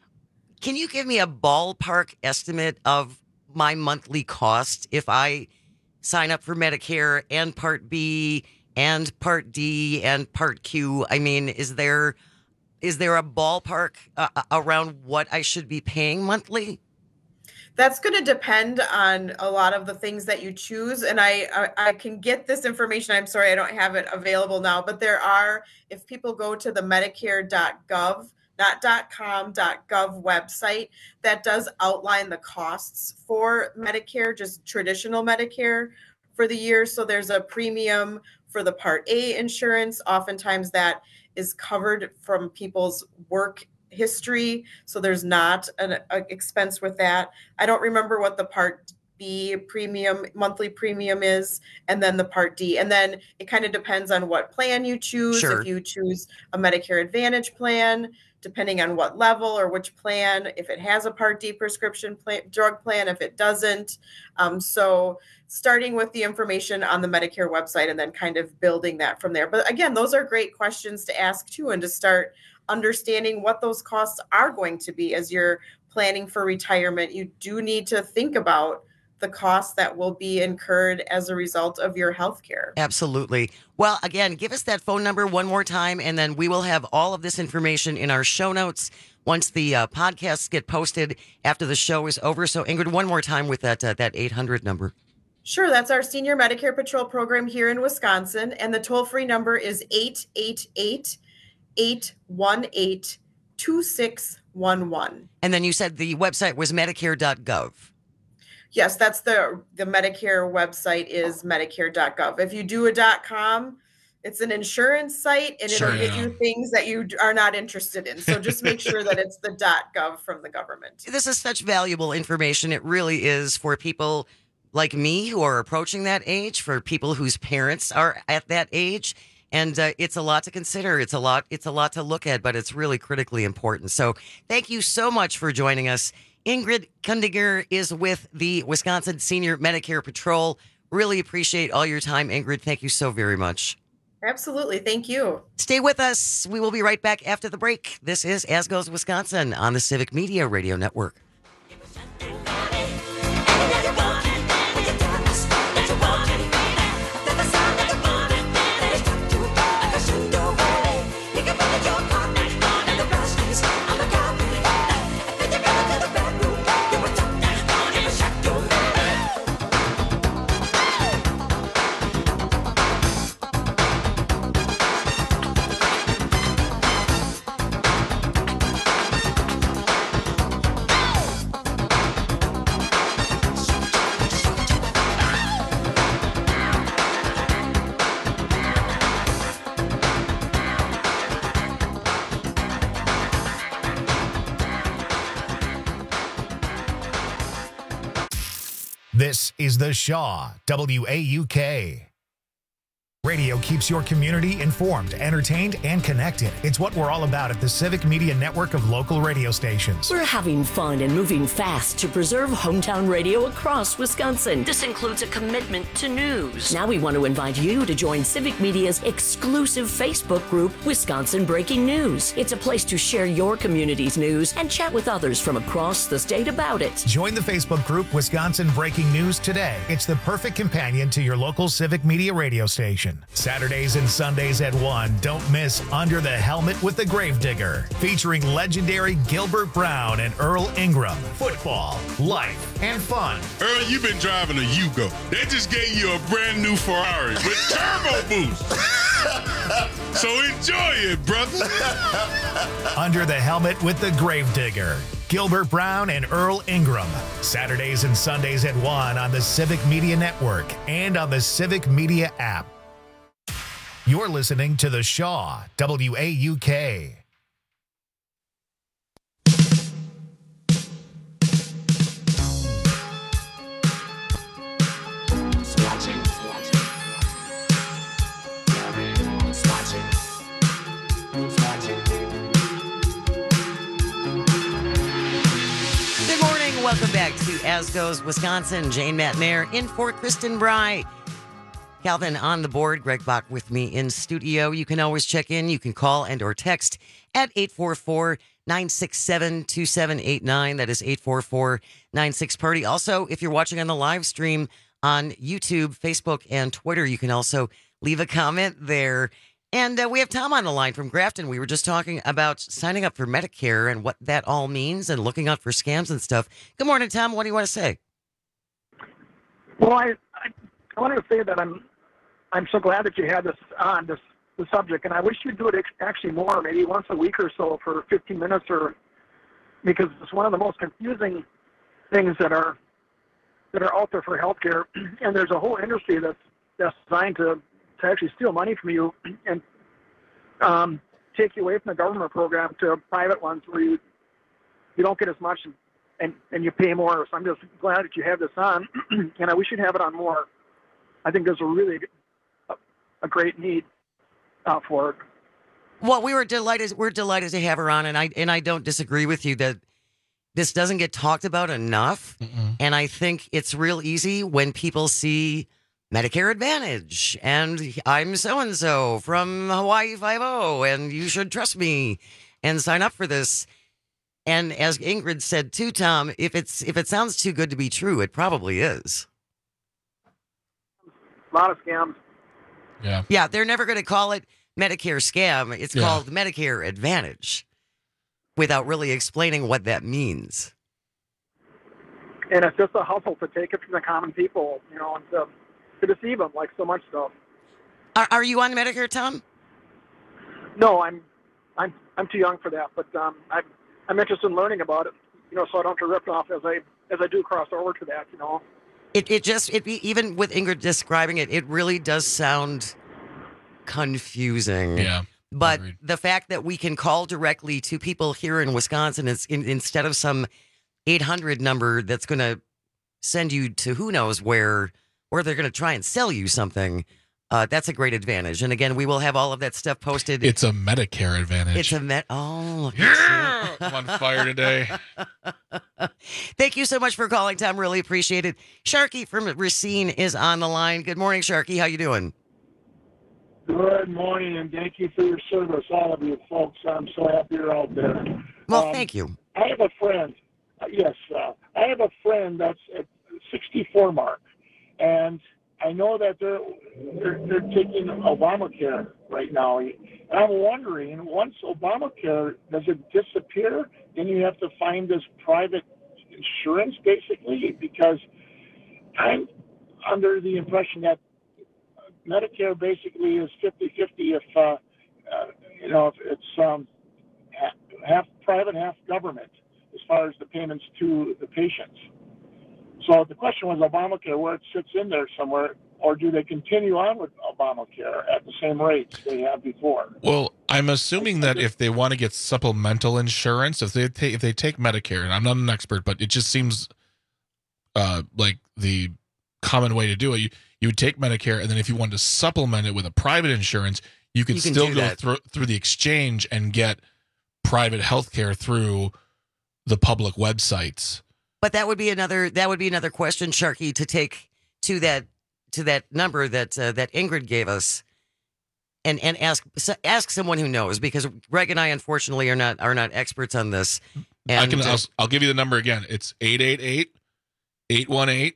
Can you give me a ballpark estimate of my monthly cost if I sign up for Medicare and Part B and Part D and Part Q? I mean, is there is there a ballpark uh, around what I should be paying monthly? That's going to depend on a lot of the things that you choose. And I, I, I can get this information. I'm sorry, I don't have it available now, but there are, if people go to the medicare dot gov, not .com, .gov website, that does outline the costs for Medicare, just traditional Medicare for the year. So there's a premium for the Part A insurance. Oftentimes that is covered from people's work history. So there's not an a expense with that. I don't remember what the Part B premium, monthly premium is, and then the Part D. And then it kind of depends on what plan you choose. Sure. If you choose a Medicare Advantage plan, depending on what level or which plan, if it has a Part D prescription plan, drug plan, if it doesn't. Um, so starting with the information on the Medicare website and then kind of building that from there. But again, those are great questions to ask too, and to start understanding what those costs are going to be as you're planning for retirement. You do need to think about the costs that will be incurred as a result of your health care. Absolutely. Well, again, give us that phone number one more time, and then we will have all of this information in our show notes once the uh, podcasts get posted after the show is over. So, Ingrid, one more time with that uh, that eight hundred number. Sure, that's our Senior Medicare Patrol program here in Wisconsin, and the toll-free number is eight eight eight, eight one eight, two six one one. And then you said the website was medicare dot gov. Yes, that's the the Medicare website is medicare dot gov. If you do a .com, it's an insurance site, and it'll Sure, get yeah. you things that you are not interested in. So just make sure that it's the .gov from the government. This is such valuable information. It really is for people like me who are approaching that age, for people whose parents are at that age. And uh, it's a lot to consider. It's a lot. It's a lot to look at, but it's really critically important. So thank you so much for joining us. Ingrid Kundinger is with the Wisconsin Senior Medicare Patrol. Really appreciate all your time, Ingrid. Thank you so very much. Absolutely. Thank you. Stay with us. We will be right back after the break. This is As Goes Wisconsin on the Civic Media Radio Network. This is The Shaw, W A U K. Radio keeps your community informed, entertained, and connected. It's what we're all about at the Civic Media Network of local radio stations. We're having fun and moving fast to preserve hometown radio across Wisconsin. This includes a commitment to news. Now we want to invite you to join Civic Media's exclusive Facebook group, Wisconsin Breaking News. It's a place to share your community's news and chat with others from across the state about it. Join the Facebook group Wisconsin Breaking News today. It's the perfect companion to your local Civic Media radio station. Saturdays and Sundays at one. Don't miss Under the Helmet with the Gravedigger, featuring legendary Gilbert Brown and Earl Ingram. Football, life, and fun. Earl, you've been driving a Yugo. They just gave you a brand new Ferrari with turbo boost. So enjoy it, brother. Under the Helmet with the Gravedigger. Gilbert Brown and Earl Ingram. Saturdays and Sundays at one on the Civic Media Network and on the Civic Media app. You're listening to The Shaw, W A U K. Good morning. Welcome back to As Goes Wisconsin. Jane Matnair in for Kristen Bry. Calvin on the board, Greg Bach with me in studio. You can always check in. You can call and or text at eight four four, nine six seven, two seven eight nine. That is eight four four, nine six, party. Also, if you're watching on the live stream on YouTube, Facebook, and Twitter, you can also leave a comment there. And uh, we have Tom on the line from Grafton. We were just talking about signing up for Medicare and what that all means and looking out for scams and stuff. Good morning, Tom. What do you want to say? Well, I, I, I wanted to say that I'm I'm so glad that you had this on this the subject, and I wish you'd do it ex- actually more, maybe once a week or so for fifteen minutes, or because it's one of the most confusing things that are that are out there for healthcare, and there's a whole industry that's that's designed to to actually steal money from you and um, take you away from the government program to private ones where you you don't get as much and, and, and you pay more. So I'm just glad that you have this on, and I wish you'd have it on more. I think there's a really a, a great need uh, for it. Well, we were delighted. We're delighted to have her on, and I and I don't disagree with you that this doesn't get talked about enough. Mm-mm. And I think it's real easy when people see Medicare Advantage and I'm so and so from Hawaii Five-O, and you should trust me and sign up for this. And as Ingrid said too, Tom, if it's if it sounds too good to be true, it probably is. A lot of scams. Yeah. Yeah, they're never going to call it Medicare scam. It's yeah. called Medicare Advantage without really explaining what that means. And it's just a hustle to take it from the common people, you know, and to, to deceive them like so much stuff. Are, are you on Medicare, Tom? No, I'm I'm I'm too young for that, but um, I'm I'm interested in learning about it, you know, so I don't have to rip off as I as I do cross over to that, you know. It it just it even with Ingrid describing it, it really does sound confusing. Yeah. But agreed. The fact that we can call directly to people here in Wisconsin is in, instead of some eight hundred number that's going to send you to who knows where, or they're going to try and sell you something. Uh, that's a great advantage. And again, we will have all of that stuff posted. It's a Medicare Advantage. It's a Med. Oh, yeah! I'm on fire today. Thank you so much for calling, Tom. Really appreciate it. Sharky from Racine is on the line. Good morning, Sharky. How you doing? Good morning, and thank you for your service, all of you folks. I'm so happy you're out there. Well, um, thank you. I have a friend. Uh, yes, uh, I have a friend that's at sixty-four mark, and I know that they're, they're they're taking Obamacare right now. And I'm wondering, once Obamacare, does it disappear? Then you have to find this private insurance, basically, because I'm under the impression that Medicare basically is fifty-fifty if, uh, uh, you know, if it's um, half private, half government as far as the payments to the patients. So the question was Obamacare, where it sits in there somewhere, or do they continue on with Obamacare at the same rates they have before? Well, I'm assuming that if they want to get supplemental insurance, if they take, if they take Medicare, and I'm not an expert, but it just seems uh, like the common way to do it. You you would take Medicare, and then if you wanted to supplement it with a private insurance, you could You can still do go that. through through the exchange and get private health care through the public websites. But that would be another that would be another question, Sharky, to take to that to that number that uh, that Ingrid gave us, and and ask ask someone who knows, because Greg and I unfortunately are not are not experts on this. And I can uh, I'll, I'll give you the number again. It's eight eight eight, eight one eight,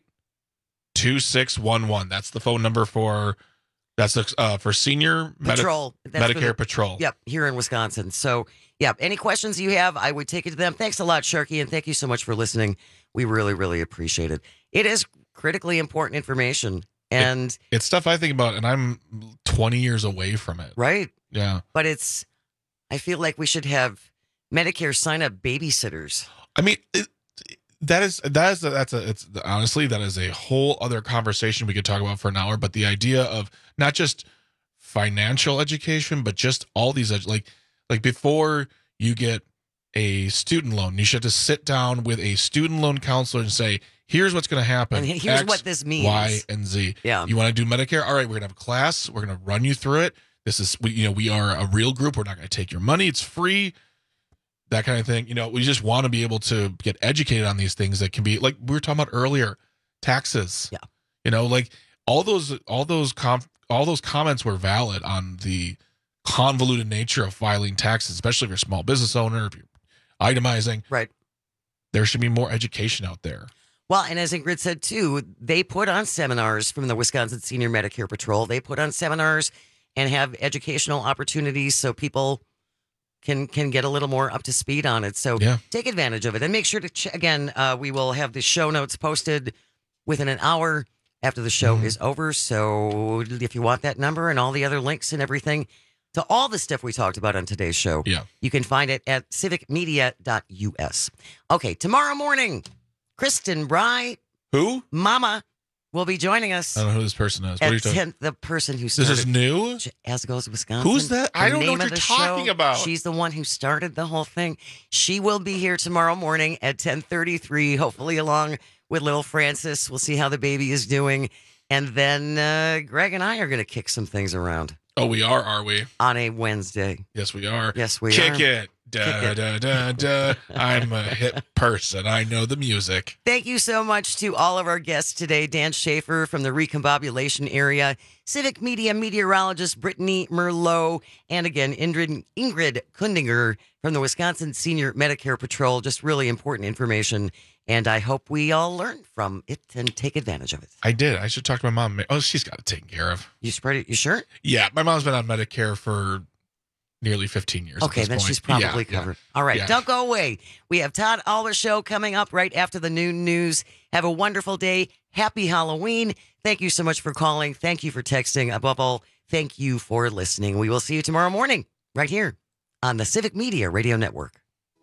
two six one one. That's the phone number for that's the, uh, for senior Medi- Patrol. That's for Medicare the- Patrol. Yep, here in Wisconsin. So, yeah, any questions you have, I would take it to them. Thanks a lot, Sharky, and thank you so much for listening. We really, really appreciate it. It is critically important information, and It- it's stuff I think about, and I'm twenty years away from it. right, Yeah. but it's. I feel like we should have Medicare sign up babysitters. I mean, it, that is that is that's a it's honestly that is a whole other conversation we could talk about for an hour. But the idea of not just financial education, but just all these edu- like like before you get a student loan, you should have to sit down with a student loan counselor and say, "Here's what's going to happen. And here's X, what this means." Y, and Z. Yeah. You want to do Medicare? All right, we're gonna have a class. We're gonna run you through it. This is we you know we are a real group. We're not going to take your money. It's free. That kind of thing. You know, we just want to be able to get educated on these things that can be like we were talking about earlier, taxes. Yeah. You know, like all those all those com- all those comments were valid on the convoluted nature of filing taxes, especially if you're a small business owner, if you're itemizing. Right. There should be more education out there. Well, and as Ingrid said too, they put on seminars from the Wisconsin Senior Medicare Patrol. They put on seminars and have educational opportunities so people can can get a little more up to speed on it. So Yeah. take advantage of it, and make sure to ch- again. Uh, we will have the show notes posted within an hour after the show Mm-hmm. is over. So if you want that number and all the other links and everything to all the stuff we talked about on today's show, Yeah. you can find it at civic media dot u s. Okay, tomorrow morning, Kristen Bry, Who? Mama, will be joining us I don't know who this person is. What are you at talking? ten, the person who This started is new? As Goes Wisconsin. Who's that? I The don't know name what of you're the talking show. about. She's the one who started the whole thing. She will be here tomorrow morning at ten thirty-three, hopefully along with little Francis. We'll see how the baby is doing. And then uh, Greg and I are going to kick some things around Oh, we are, are we? on a Wednesday. Yes, we are. Yes, we Kick are. it. Da, Kick it. da, da, da. I'm a hip person. I know the music. Thank you so much to all of our guests today. Dan Schaefer from the Recombobulation area, Civic Media meteorologist Brittany Merlot, and again, Ingrid, Ingrid Kundinger from the Wisconsin Senior Medicare Patrol. Just really important information, and I hope we all learn from it and take advantage of it. I did. I should talk to my mom. Oh, she's got it taken care of. You spread it? You sure? Yeah, my mom's been on Medicare for nearly fifteen years. at Okay, this then point. she's probably Yeah, yeah. covered. All right, Yeah. don't go away. We have Todd Alba Show coming up right after the noon news. Have a wonderful day. Happy Halloween. Thank you so much for calling. Thank you for texting. Above all, thank you for listening. We will see you tomorrow morning right here on the Civic Media Radio Network.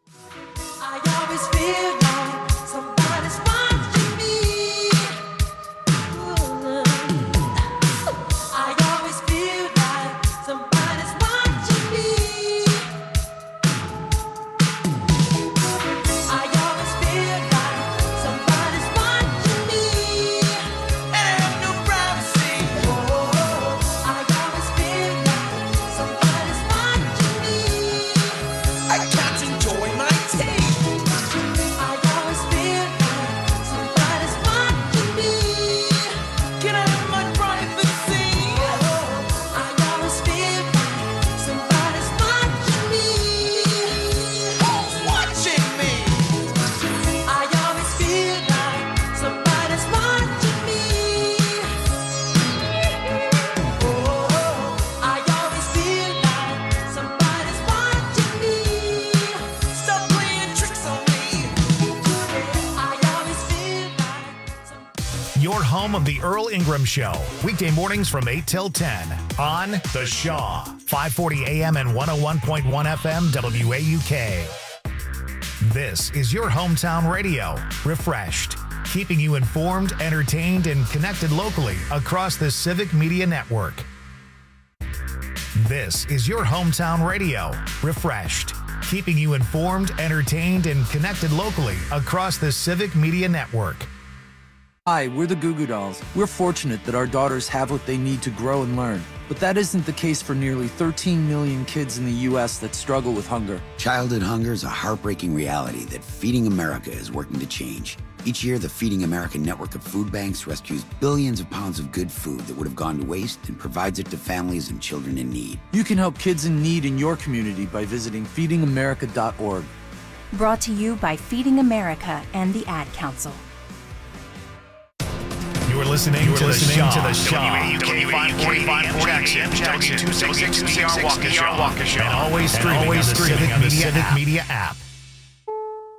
Your home of the Earl Ingram Show. Weekday mornings from eight till ten on The Shaw. five forty A M and one oh one point one F M W A U K. This is your hometown radio. Refreshed. Keeping you informed, entertained, and connected locally across the Civic Media Network. This is your hometown radio. Refreshed. Keeping you informed, entertained, and connected locally across the Civic Media Network. Hi, we're the Goo Goo Dolls. We're fortunate that our daughters have what they need to grow and learn. But that isn't the case for nearly thirteen million kids in the U S that struggle with hunger. Childhood hunger is a heartbreaking reality that Feeding America is working to change. Each year, the Feeding America network of food banks rescues billions of pounds of good food that would have gone to waste and provides it to families and children in need. You can help kids in need in your community by visiting feeding america dot org. Brought to you by Feeding America and the Ad Council. You're listening, You're to, listening the to the Shaw. W A U K five forty-five Jackson, W two sixty-six B R Waukesha, and always streaming on the Civic Media app.